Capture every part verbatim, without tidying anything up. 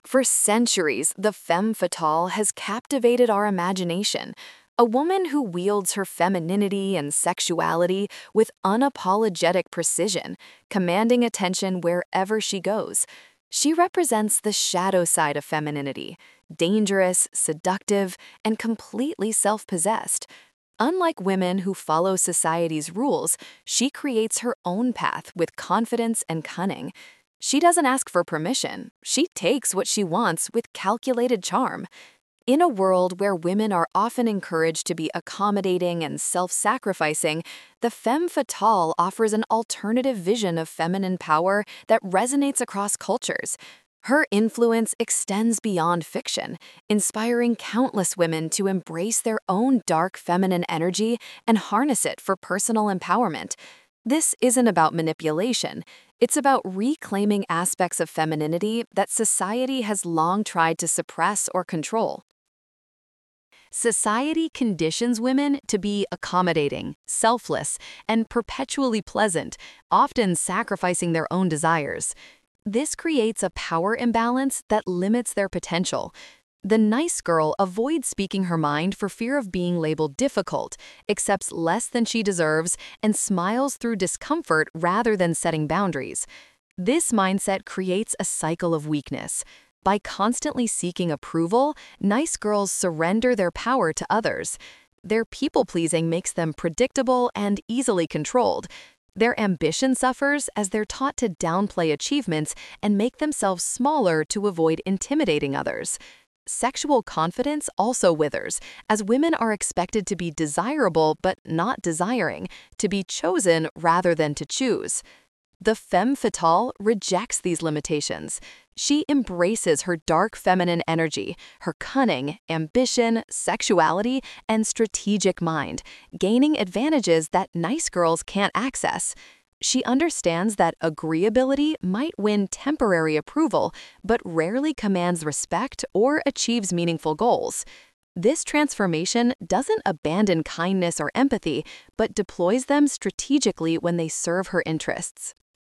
For centuries, the femme fatale has captivated our imagination. A woman who wields her femininity and sexuality with unapologetic precision, commanding attention wherever she goes. She represents the shadow side of femininity, dangerous, seductive, and completely self-possessed. Unlike women who follow society's rules, she creates her own path with confidence and cunning. She doesn't ask for permission. She takes what she wants with calculated charm. In a world where women are often encouraged to be accommodating and self-sacrificing, the femme fatale offers an alternative vision of feminine power that resonates across cultures. Her influence extends beyond fiction, inspiring countless women to embrace their own dark feminine energy and harness it for personal empowerment. This isn't about manipulation. It's about reclaiming aspects of femininity that society has long tried to suppress or control. Society conditions women to be accommodating, selfless, and perpetually pleasant, often sacrificing their own desires. This creates a power imbalance that limits their potential. The nice girl avoids speaking her mind for fear of being labeled difficult, accepts less than she deserves, and smiles through discomfort rather than setting boundaries. This mindset creates a cycle of weakness. By constantly seeking approval, nice girls surrender their power to others. Their people-pleasing makes them predictable and easily controlled. Their ambition suffers as they're taught to downplay achievements and make themselves smaller to avoid intimidating others. Sexual confidence also withers, as women are expected to be desirable but not desiring, to be chosen rather than to choose. The femme fatale rejects these limitations. She embraces her dark feminine energy, her cunning, ambition, sexuality, and strategic mind, gaining advantages that nice girls can't access. She understands that agreeability might win temporary approval, but rarely commands respect or achieves meaningful goals. This transformation doesn't abandon kindness or empathy, but deploys them strategically when they serve her interests.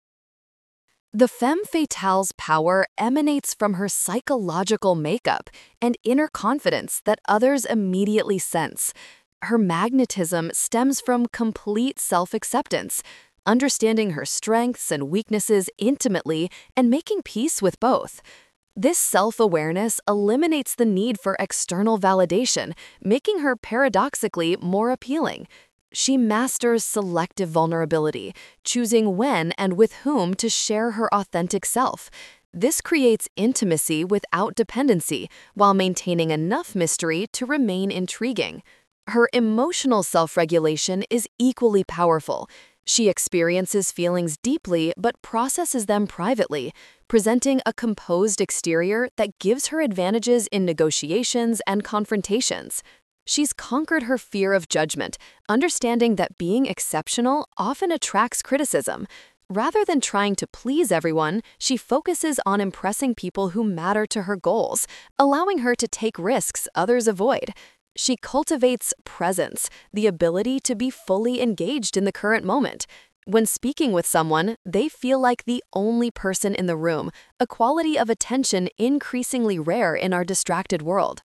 The femme fatale's power emanates from her psychological makeup and inner confidence that others immediately sense. Her magnetism stems from complete self-acceptance, understanding her strengths and weaknesses intimately and making peace with both. This self-awareness eliminates the need for external validation, making her paradoxically more appealing. She masters selective vulnerability, choosing when and with whom to share her authentic self. This creates intimacy without dependency, while maintaining enough mystery to remain intriguing. Her emotional self-regulation is equally powerful. She experiences feelings deeply but processes them privately, presenting a composed exterior that gives her advantages in negotiations and confrontations. She's conquered her fear of judgment, understanding that being exceptional often attracts criticism. Rather than trying to please everyone, she focuses on impressing people who matter to her goals, allowing her to take risks others avoid. She cultivates presence, the ability to be fully engaged in the current moment. When speaking with someone, they feel like the only person in the room, a quality of attention increasingly rare in our distracted world.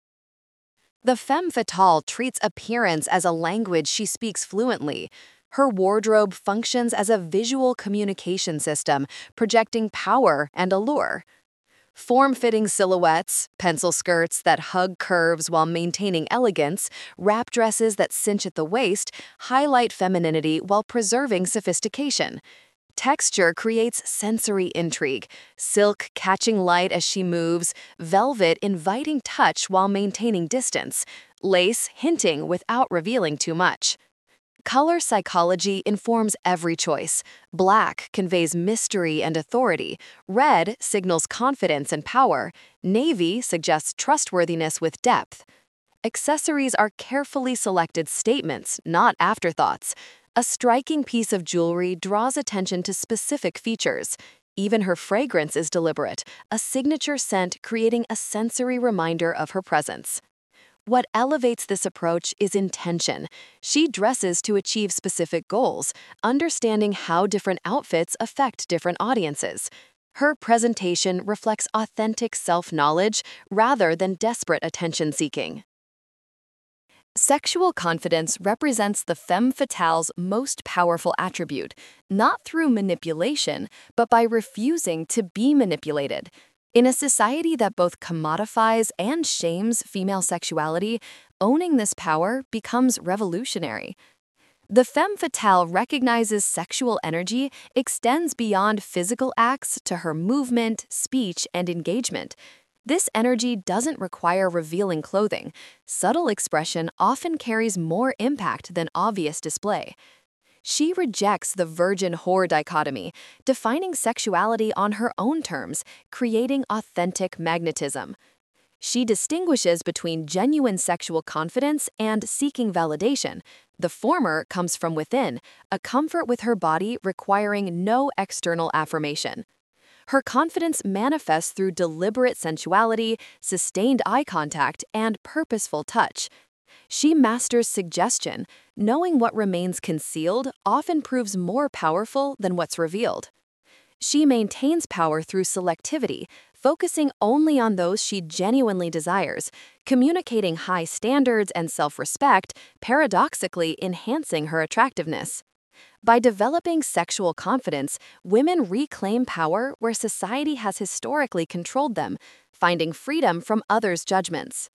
The femme fatale treats appearance as a language she speaks fluently. Her wardrobe functions as a visual communication system, projecting power and allure. Form-fitting silhouettes, pencil skirts that hug curves while maintaining elegance, wrap dresses that cinch at the waist, highlight femininity while preserving sophistication. Texture creates sensory intrigue, silk catching light as she moves, velvet inviting touch while maintaining distance, lace hinting without revealing too much. Color psychology informs every choice. Black conveys mystery and authority. Red signals confidence and power. Navy suggests trustworthiness with depth. Accessories are carefully selected statements, not afterthoughts. A striking piece of jewelry draws attention to specific features. Even her fragrance is deliberate, a signature scent creating a sensory reminder of her presence. What elevates this approach is intention. She dresses to achieve specific goals, understanding how different outfits affect different audiences. Her presentation reflects authentic self-knowledge rather than desperate attention-seeking. Sexual confidence represents the femme fatale's most powerful attribute, not through manipulation, but by refusing to be manipulated. In a society that both commodifies and shames female sexuality, owning this power becomes revolutionary. The femme fatale recognizes sexual energy extends beyond physical acts to her movement, speech, and engagement. This energy doesn't require revealing clothing. Subtle expression often carries more impact than obvious display. She rejects the virgin-whore dichotomy, defining sexuality on her own terms, creating authentic magnetism. She distinguishes between genuine sexual confidence and seeking validation. The former comes from within, a comfort with her body requiring no external affirmation. Her confidence manifests through deliberate sensuality, sustained eye contact, and purposeful touch. She masters suggestion. Knowing what remains concealed often proves more powerful than what's revealed. She maintains power through selectivity, focusing only on those she genuinely desires, communicating high standards and self-respect, paradoxically enhancing her attractiveness. By developing sexual confidence, women reclaim power where society has historically controlled them, finding freedom from others' judgments.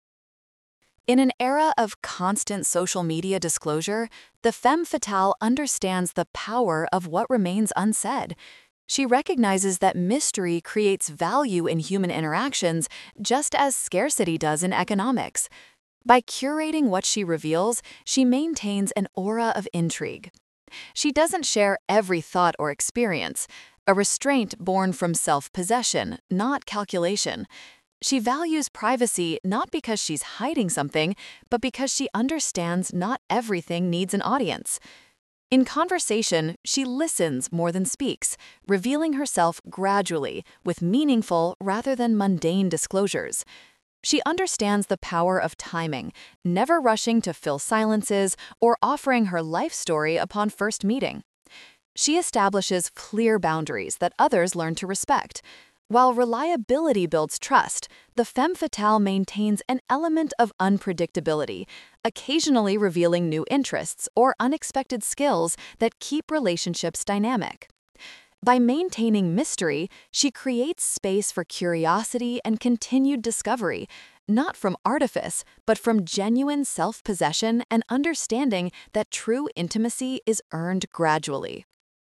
In an era of constant social media disclosure, the femme fatale understands the power of what remains unsaid. She recognizes that mystery creates value in human interactions just as scarcity does in economics. By curating what she reveals, she maintains an aura of intrigue. She doesn't share every thought or experience, a restraint born from self-possession, not calculation. She values privacy not because she's hiding something, but because she understands not everything needs an audience. In conversation, she listens more than speaks, revealing herself gradually with meaningful rather than mundane disclosures. She understands the power of timing, never rushing to fill silences or offering her life story upon first meeting. She establishes clear boundaries that others learn to respect. While reliability builds trust, the femme fatale maintains an element of unpredictability, occasionally revealing new interests or unexpected skills that keep relationships dynamic. By maintaining mystery, she creates space for curiosity and continued discovery, not from artifice, but from genuine self-possession and understanding that true intimacy is earned gradually.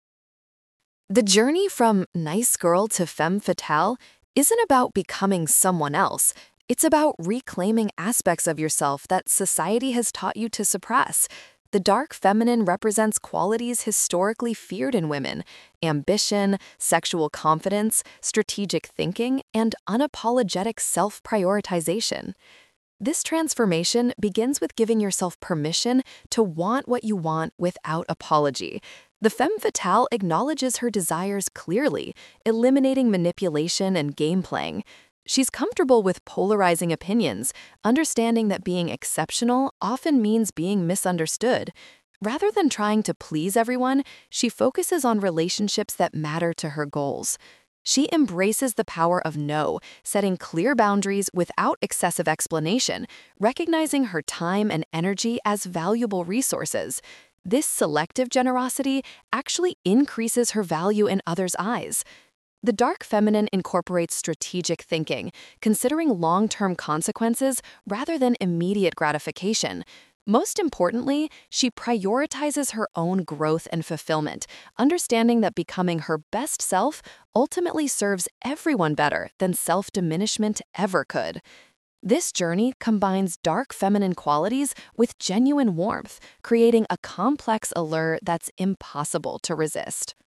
The journey from nice girl to femme fatale isn't about becoming someone else. It's about reclaiming aspects of yourself that society has taught you to suppress. The dark feminine represents qualities historically feared in women: ambition, sexual confidence, strategic thinking, and unapologetic self-prioritization. This transformation begins with giving yourself permission to want what you want without apology. The femme fatale acknowledges her desires clearly, eliminating manipulation and game playing. She's comfortable with polarizing opinions, understanding that being exceptional often means being misunderstood. Rather than trying to please everyone, she focuses on relationships that matter to her goals. She embraces the power of no, setting clear boundaries without excessive explanation, recognizing her time and energy as valuable resources. This selective generosity actually increases her value in others' eyes. The dark feminine incorporates strategic thinking, considering long-term consequences rather than immediate gratification. Most importantly, she prioritizes her own growth and fulfillment, understanding that becoming her best self ultimately serves everyone better than self-diminishment ever could. This journey combines dark feminine qualities with genuine warmth, creating a complex allure that's impossible to resist.